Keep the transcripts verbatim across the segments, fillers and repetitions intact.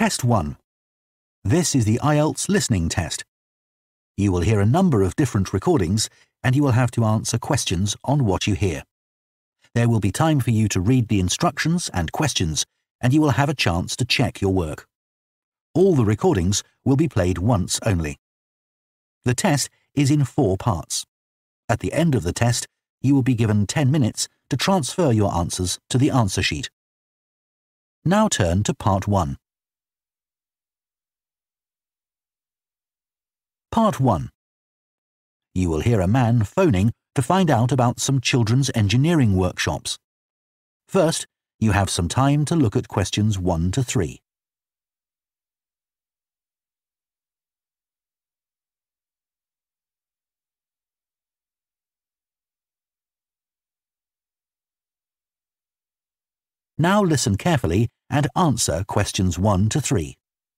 Test one. This is the I E L T S listening test. You will hear a number of different recordings and you will have to answer questions on what you hear. There will be time for you to read the instructions and questions and you will have a chance to check your work. All the recordings will be played once only. The test is in four parts. At the end of the test, you will be given ten minutes to transfer your answers to the answer sheet. Now turn to part one. Part one. You will hear a man phoning to find out about some children's engineering workshops. First, you have some time to look at questions one to three. Now listen carefully and answer questions one to three.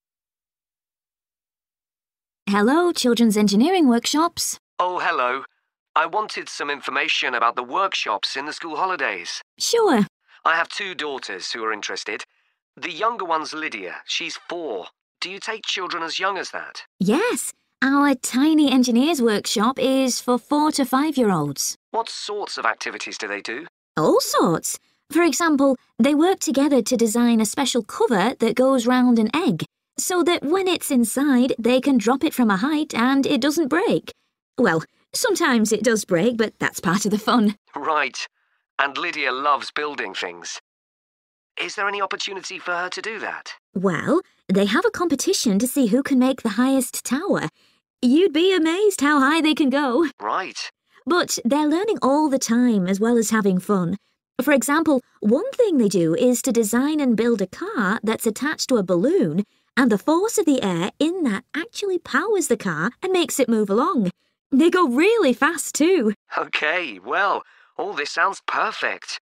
Hello, Children's Engineering Workshops. Oh, hello. I wanted some information about the workshops in the school holidays. Sure. I have two daughters who are interested. The younger one's Lydia. She's four. Do you take children as young as that? Yes. Our Tiny Engineers Workshop is for four to five-year-olds. What sorts of activities do they do? All sorts. For example, they work together to design a special cover that goes round an egg, so that when it's inside, they can drop it from a height and it doesn't break. Well, sometimes it does break, but that's part of the fun. Right. And Lydia loves building things. Is there any opportunity for her to do that? Well, they have a competition to see who can make the highest tower. You'd be amazed how high they can go. Right. But they're learning all the time as well as having fun. For example, one thing they do is to design and build a car that's attached to a balloon, and the force of the air in that actually powers the car and makes it move along. They go really fast too. OK, well, all this sounds perfect.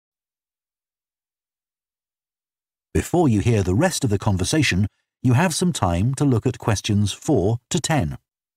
Before you hear the rest of the conversation, you have some time to look at questions four to ten.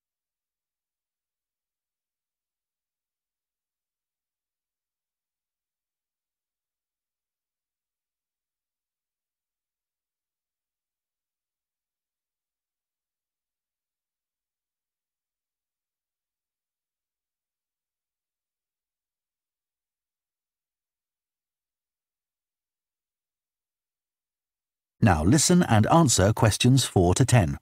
Now listen and answer questions four to ten.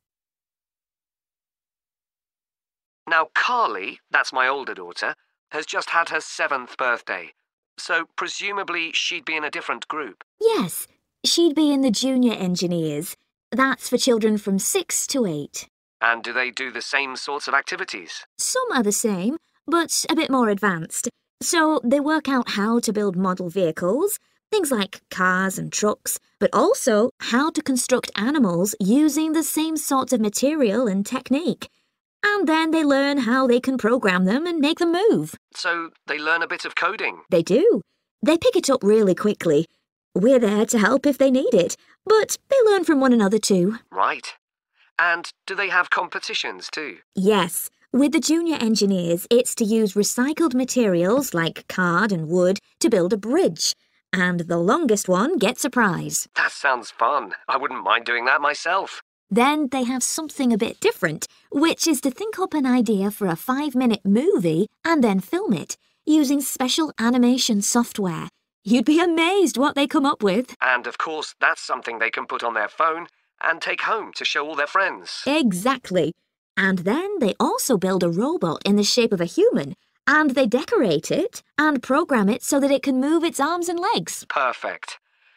Now, Carly, that's my older daughter, has just had her seventh birthday. So presumably she'd be in a different group. Yes, she'd be in the Junior Engineers. That's for children from six to eight. And do they do the same sorts of activities? Some are the same, but a bit more advanced. So they work out how to build model vehicles, things like cars and trucks, but also how to construct animals using the same sorts of material and technique. And then they learn how they can program them and make them move. So they learn a bit of coding? They do. They pick it up really quickly. We're there to help if they need it, but they learn from one another too. Right. And do they have competitions too? Yes. With the Junior Engineers, it's to use recycled materials like card and wood to build a bridge. And the longest one gets a prize. That sounds fun. I wouldn't mind doing that myself. Then they have something a bit different, which is to think up an idea for a five-minute movie and then film it, using special animation software. You'd be amazed what they come up with. And of course, that's something they can put on their phone and take home to show all their friends. Exactly. And then they also build a robot in the shape of a human, and they decorate it and program it so that it can move its arms and legs. Perfect.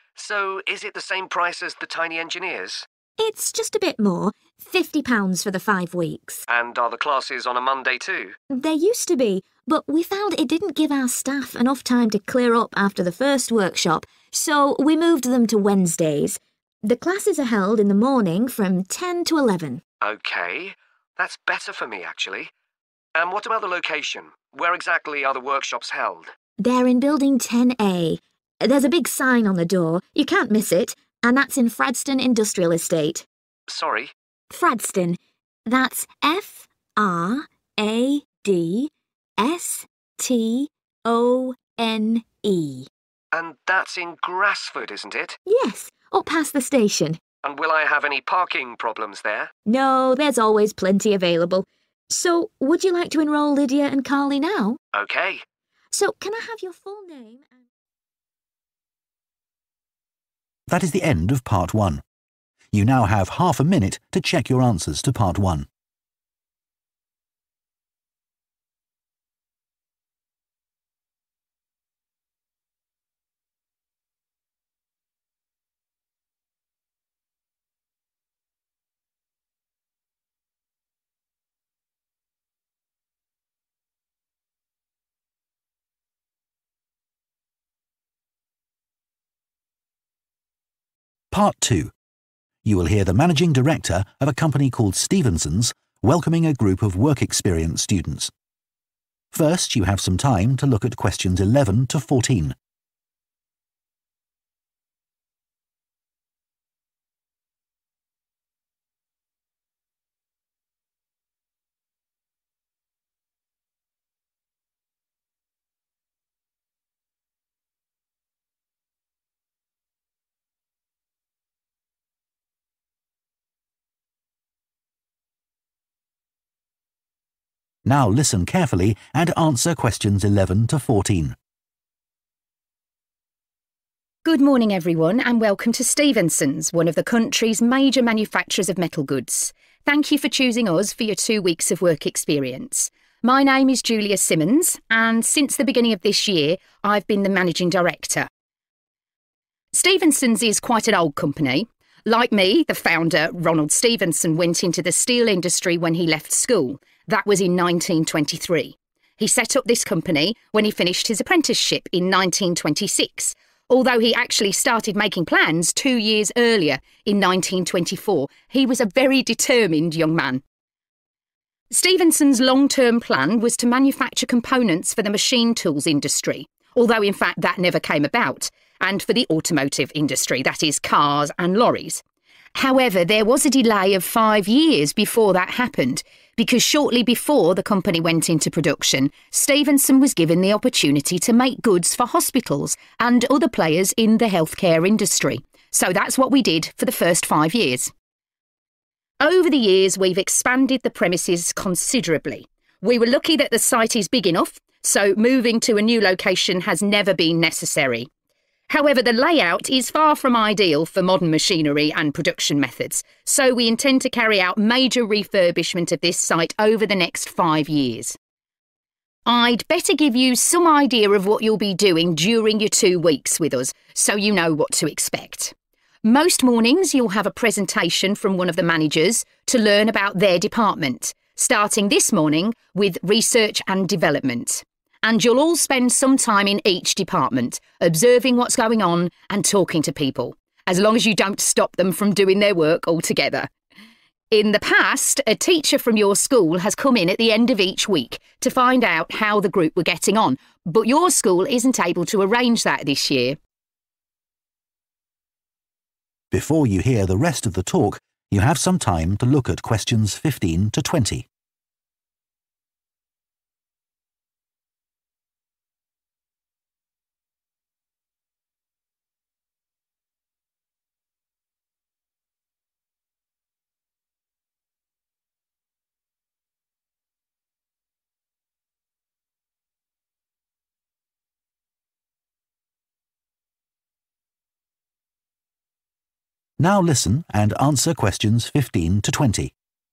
So is it the same price as the Tiny Engineers? It's just a bit more, fifty pounds for the five weeks. And are the classes on a Monday too? They used to be, but we found it didn't give our staff enough time to clear up after the first workshop, so we moved them to Wednesdays. The classes are held in the morning from ten to eleven. OK, that's better for me actually. And what about the location? Where exactly are the workshops held? They're in Building ten A. There's a big sign on the door. You can't miss it. And that's in Fradston Industrial Estate. Sorry? Fradston. That's F R A D S T O N E. And that's in Grassford, isn't it? Yes, up past the station. And will I have any parking problems there? No, there's always plenty available. So, would you like to enrol Lydia and Carly now? OK. So, can I have your full name and... That is the end of part one. You now have half a minute to check your answers to part one. Part two. You will hear the managing director of a company called Stevenson's welcoming a group of work experience students. First, you have some time to look at questions eleven to fourteen. Now listen carefully and answer questions eleven to fourteen. Good morning everyone and welcome to Stevenson's, one of the country's major manufacturers of metal goods. Thank you for choosing us for your two weeks of work experience. My name is Julia Simmons and since the beginning of this year I've been the managing director. Stevenson's is quite an old company. Like me, the founder, Ronald Stevenson, went into the steel industry when he left school. That was in nineteen twenty-three. He set up this company when he finished his apprenticeship in nineteen twenty-six, although he actually started making plans two years earlier in nineteen twenty-four. He was a very determined young man. Stevenson's long-term plan was to manufacture components for the machine tools industry, although in fact that never came about, and for the automotive industry, that is cars and lorries. However, there was a delay of five years before that happened, because shortly before the company went into production, Stevenson was given the opportunity to make goods for hospitals and other players in the healthcare industry. So that's what we did for the first five years. Over the years, we've expanded the premises considerably. We were lucky that the site is big enough, so moving to a new location has never been necessary. However, the layout is far from ideal for modern machinery and production methods, so we intend to carry out major refurbishment of this site over the next five years. I'd better give you some idea of what you'll be doing during your two weeks with us, so you know what to expect. Most mornings you'll have a presentation from one of the managers to learn about their department, starting this morning with research and development. And you'll all spend some time in each department, observing what's going on and talking to people, as long as you don't stop them from doing their work altogether. In the past, a teacher from your school has come in at the end of each week to find out how the group were getting on, but your school isn't able to arrange that this year. Before you hear the rest of the talk, you have some time to look at questions fifteen to twenty. Now listen and answer questions fifteen to twenty.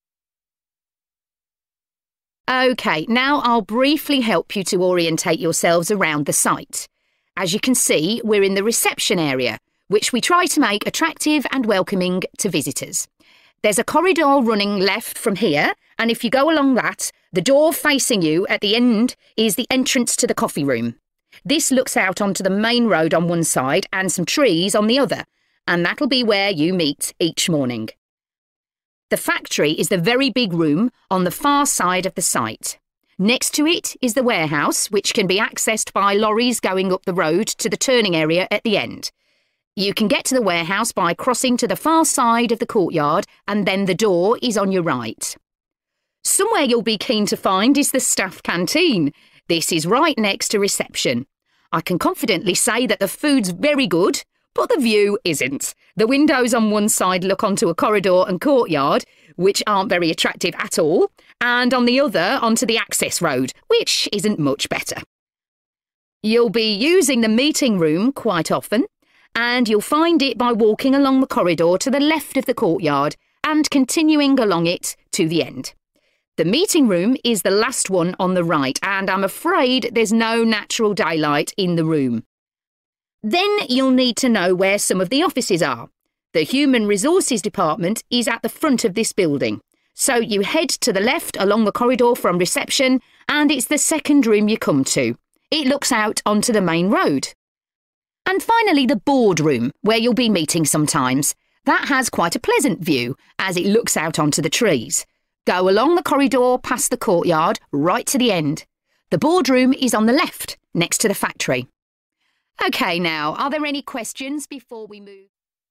OK, now I'll briefly help you to orientate yourselves around the site. As you can see, we're in the reception area, which we try to make attractive and welcoming to visitors. There's a corridor running left from here, and if you go along that, the door facing you at the end is the entrance to the coffee room. This looks out onto the main road on one side and some trees on the other, and that'll be where you meet each morning. The factory is the very big room on the far side of the site. Next to it is the warehouse, which can be accessed by lorries going up the road to the turning area at the end. You can get to the warehouse by crossing to the far side of the courtyard, and then the door is on your right. Somewhere you'll be keen to find is the staff canteen. This is right next to reception. I can confidently say that the food's very good, But the view isn't. The windows on one side look onto a corridor and courtyard, which aren't very attractive at all, and on the other onto the access road, which isn't much better. You'll be using the meeting room quite often, and you'll find it by walking along the corridor to the left of the courtyard and continuing along it to the end. The meeting room is the last one on the right, and I'm afraid there's no natural daylight in the room. Then you'll need to know where some of the offices are. The Human Resources Department is at the front of this building. So you head to the left along the corridor from reception, and it's the second room you come to. It looks out onto the main road. And finally, the boardroom, where you'll be meeting sometimes. That has quite a pleasant view, as it looks out onto the trees. Go along the corridor past the courtyard, right to the end. The boardroom is on the left, next to the factory. OK, now, are there any questions before we move?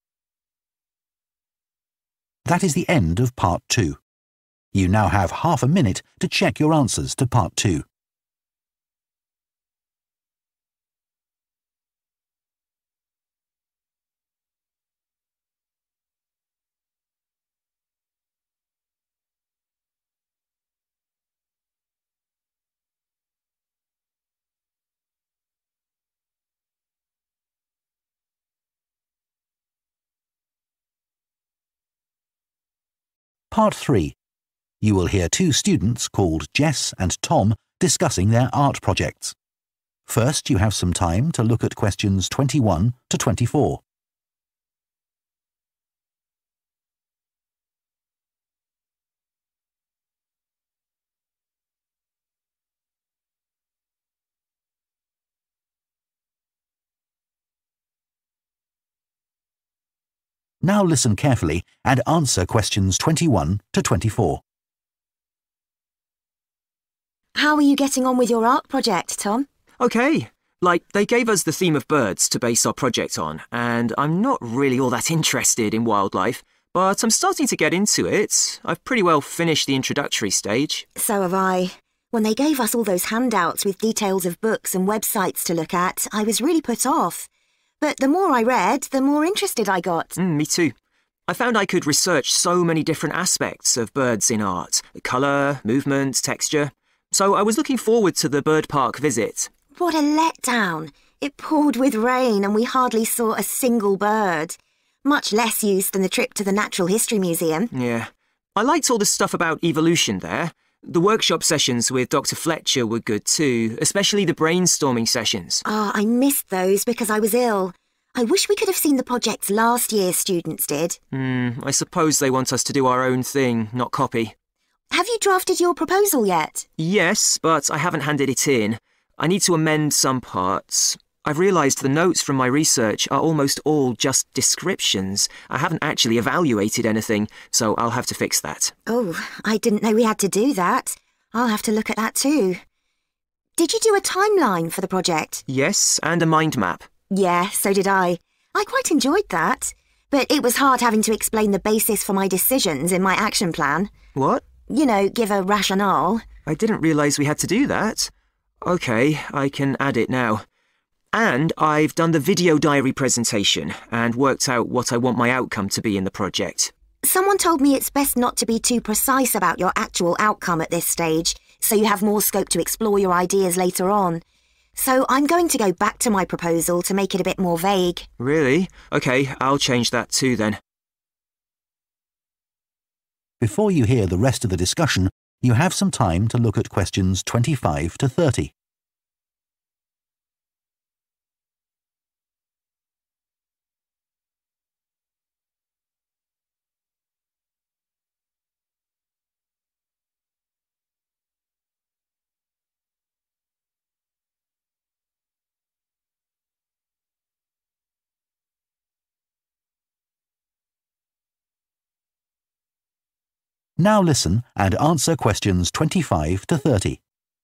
That is the end of part two. You now have half a minute to check your answers to part two. Part three. You will hear two students called Jess and Tom discussing their art projects. First, you have some time to look at questions twenty-one to twenty-four. Now listen carefully and answer questions twenty-one to twenty-four. How are you getting on with your art project, Tom? OK. Like, they gave us the theme of birds to base our project on, and I'm not really all that interested in wildlife, but I'm starting to get into it. I've pretty well finished the introductory stage. So have I. When they gave us all those handouts with details of books and websites to look at, I was really put off. But the more I read, the more interested I got. Mm, me too. I found I could research so many different aspects of birds in art. Colour, movement, texture. So I was looking forward to the bird park visit. What a letdown. It poured with rain and we hardly saw a single bird. Much less use than the trip to the Natural History Museum. Yeah. I liked all the stuff about evolution there. The workshop sessions with Doctor Fletcher were good too, especially the brainstorming sessions. Ah, oh, I missed those because I was ill. I wish we could have seen the projects last year's students did. Hmm, I suppose they want us to do our own thing, not copy. Have you drafted your proposal yet? Yes, but I haven't handed it in. I need to amend some parts. I've realised the notes from my research are almost all just descriptions. I haven't actually evaluated anything, so I'll have to fix that. Oh, I didn't know we had to do that. I'll have to look at that too. Did you do a timeline for the project? Yes, and a mind map. Yeah, so did I. I quite enjoyed that. But it was hard having to explain the basis for my decisions in my action plan. What? You know, give a rationale. I didn't realise we had to do that. OK, I can add it now. And I've done the video diary presentation and worked out what I want my outcome to be in the project. Someone told me it's best not to be too precise about your actual outcome at this stage, so you have more scope to explore your ideas later on. So I'm going to go back to my proposal to make it a bit more vague. Really? OK, I'll change that too then. Before you hear the rest of the discussion, you have some time to look at questions twenty-five to thirty. Now listen and answer questions twenty-five to thirty.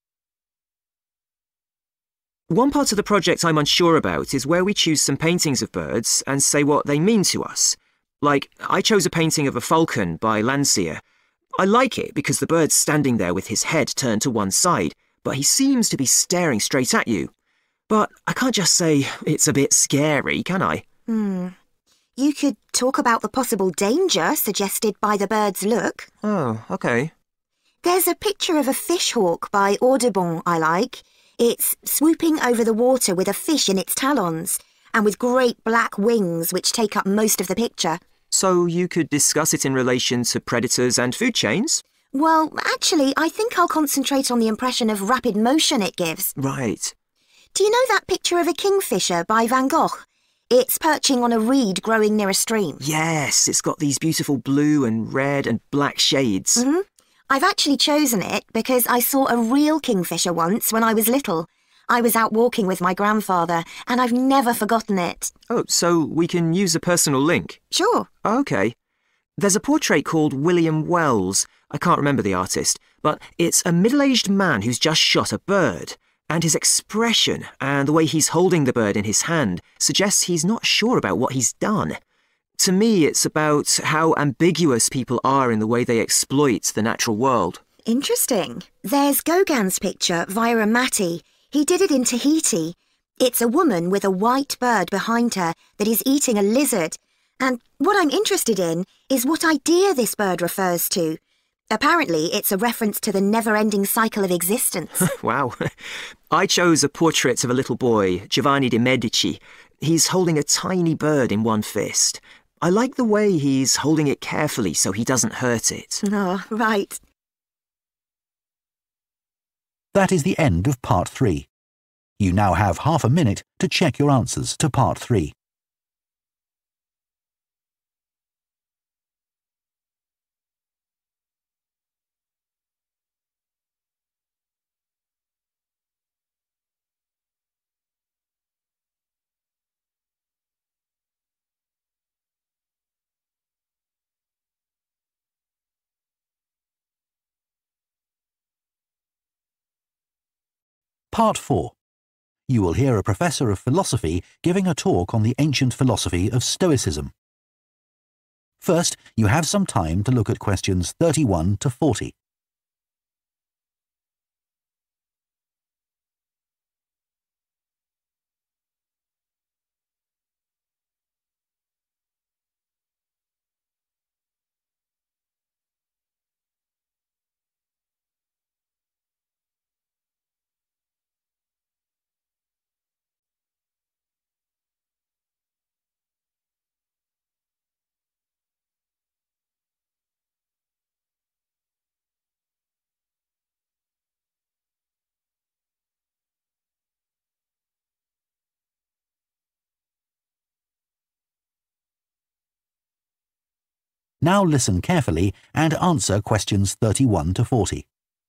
One part of the project I'm unsure about is where we choose some paintings of birds and say what they mean to us. Like, I chose a painting of a falcon by Landseer. I like it because the bird's standing there with his head turned to one side, but he seems to be staring straight at you. But I can't just say it's a bit scary, can I? Hmm. You could talk about the possible danger suggested by the bird's look. Oh, okay. There's a picture of a fish hawk by Audubon I like. It's swooping over the water with a fish in its talons and with great black wings which take up most of the picture. So you could discuss it in relation to predators and food chains? Well, actually, I think I'll concentrate on the impression of rapid motion it gives. Right. Do you know that picture of a kingfisher by Van Gogh? It's perching on a reed growing near a stream. Yes, it's got these beautiful blue and red and black shades. Mm-hmm. I've actually chosen it because I saw a real kingfisher once when I was little. I was out walking with my grandfather, and I've never forgotten it. Oh, so we can use a personal link? Sure. OK. There's a portrait called William Wells. I can't remember the artist, but it's a middle-aged man who's just shot a bird. And his expression and the way he's holding the bird in his hand suggests he's not sure about what he's done. To me, it's about how ambiguous people are in the way they exploit the natural world. Interesting. There's Gauguin's picture, Vaira Mati. He did it in Tahiti. It's a woman with a white bird behind her that is eating a lizard. And what I'm interested in is what idea this bird refers to. Apparently, it's a reference to the never-ending cycle of existence. Wow. I chose a portrait of a little boy, Giovanni de' Medici. He's holding a tiny bird in one fist. I like the way he's holding it carefully so he doesn't hurt it. Oh, right. That is the end of part three. You now have half a minute to check your answers to part three. Part four. You will hear a professor of philosophy giving a talk on the ancient philosophy of Stoicism. First, you have some time to look at questions thirty-one to forty. Now listen carefully and answer questions thirty-one to forty.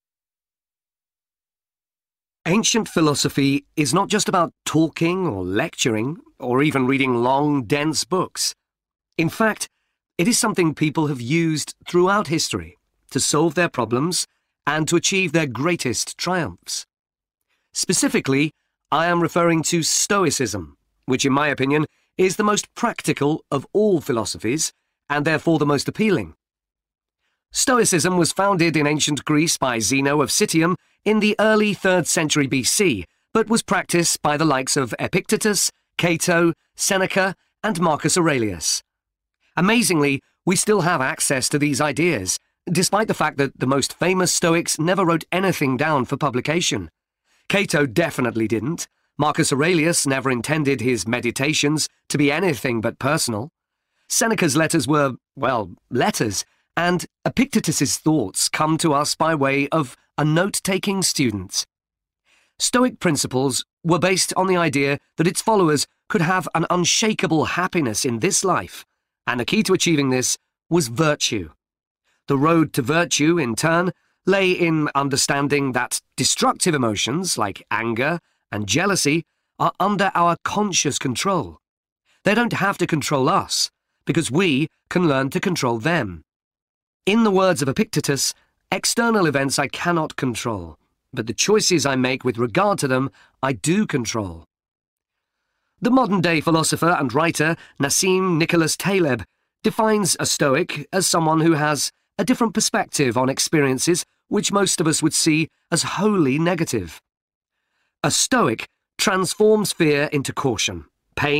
Ancient philosophy is not just about talking or lecturing or even reading long, dense books. In fact, it is something people have used throughout history to solve their problems and to achieve their greatest triumphs. Specifically, I am referring to Stoicism, which in my opinion is the most practical of all philosophies and therefore the most appealing. Stoicism was founded in ancient Greece by Zeno of Citium in the early third century B C, but was practiced by the likes of Epictetus, Cato, Seneca, and Marcus Aurelius. Amazingly, we still have access to these ideas, despite the fact that the most famous Stoics never wrote anything down for publication. Cato definitely didn't. Marcus Aurelius never intended his meditations to be anything but personal. Seneca's letters were, well, letters, and Epictetus's thoughts come to us by way of a note-taking student. Stoic principles were based on the idea that its followers could have an unshakable happiness in this life, and the key to achieving this was virtue. The road to virtue, in turn, lay in understanding that destructive emotions like anger and jealousy are under our conscious control. They don't have to control us, because we can learn to control them. In the words of Epictetus, external events I cannot control, but the choices I make with regard to them I do control. The modern-day philosopher and writer Nassim Nicholas Taleb defines a Stoic as someone who has a different perspective on experiences which most of us would see as wholly negative. A Stoic transforms fear into caution, pain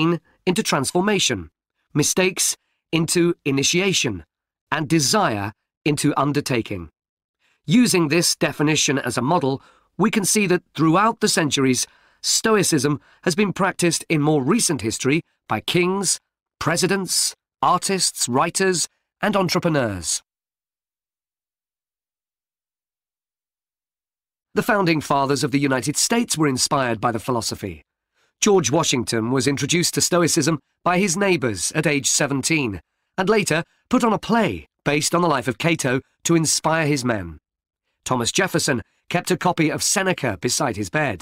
into transformation, mistakes into initiation, and desire into undertaking. Using this definition as a model, we can see that throughout the centuries, Stoicism has been practiced in more recent history by kings, presidents, artists, writers, and entrepreneurs. The founding fathers of the United States were inspired by the philosophy. George Washington was introduced to Stoicism by his neighbours at age seventeen, and later put on a play based on the life of Cato to inspire his men. Thomas Jefferson kept a copy of Seneca beside his bed.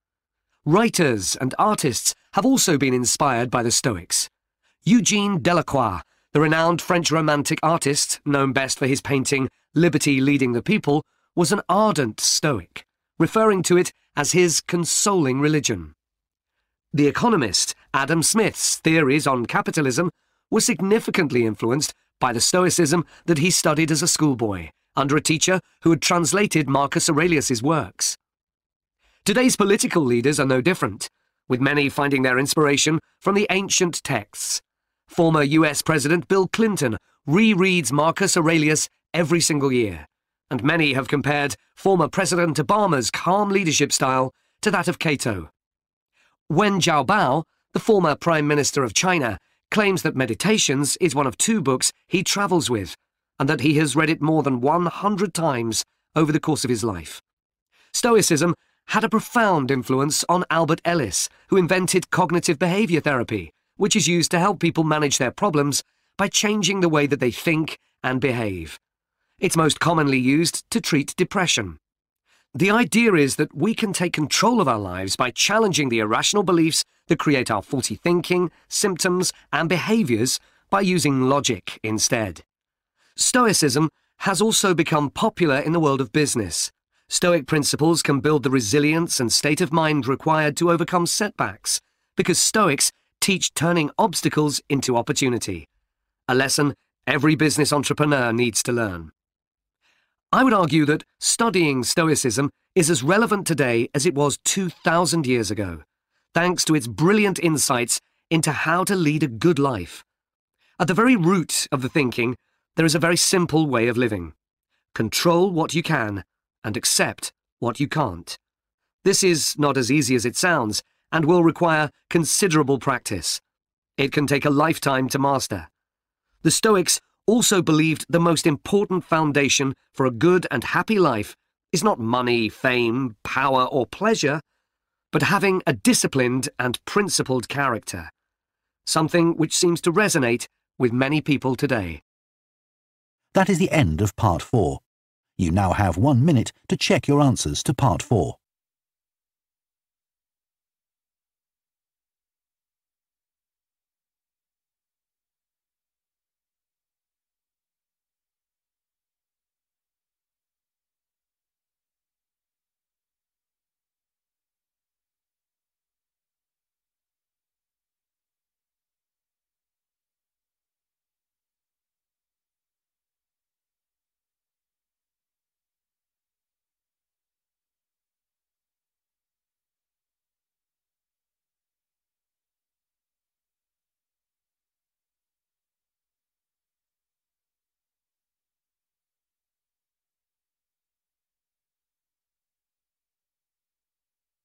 Writers and artists have also been inspired by the Stoics. Eugene Delacroix, the renowned French Romantic artist, known best for his painting Liberty Leading the People, was an ardent Stoic, referring to it as his consoling religion. The economist Adam Smith's theories on capitalism were significantly influenced by the Stoicism that he studied as a schoolboy, under a teacher who had translated Marcus Aurelius's works. Today's political leaders are no different, with many finding their inspiration from the ancient texts. Former U S President Bill Clinton rereads Marcus Aurelius every single year, and many have compared former President Obama's calm leadership style to that of Cato. Wen Jiabao, the former Prime Minister of China, claims that Meditations is one of two books he travels with, and that he has read it more than one hundred times over the course of his life. Stoicism had a profound influence on Albert Ellis, who invented cognitive behaviour therapy, which is used to help people manage their problems by changing the way that they think and behave. It's most commonly used to treat depression. The idea is that we can take control of our lives by challenging the irrational beliefs that create our faulty thinking, symptoms, and behaviours by using logic instead. Stoicism has also become popular in the world of business. Stoic principles can build the resilience and state of mind required to overcome setbacks, because Stoics teach turning obstacles into opportunity, a lesson every business entrepreneur needs to learn. I would argue that studying Stoicism is as relevant today as it was two thousand years ago, thanks to its brilliant insights into how to lead a good life. At the very root of the thinking, there is a very simple way of living. Control what you can and accept what you can't. This is not as easy as it sounds and will require considerable practice. It can take a lifetime to master. The Stoics also believed the most important foundation for a good and happy life is not money, fame, power, or pleasure, but having a disciplined and principled character, something which seems to resonate with many people today. That is the end of part four. You now have one minute to check your answers to part four.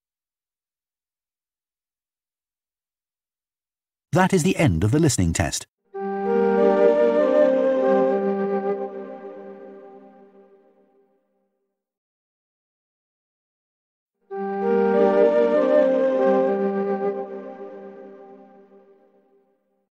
That is the end of the listening test.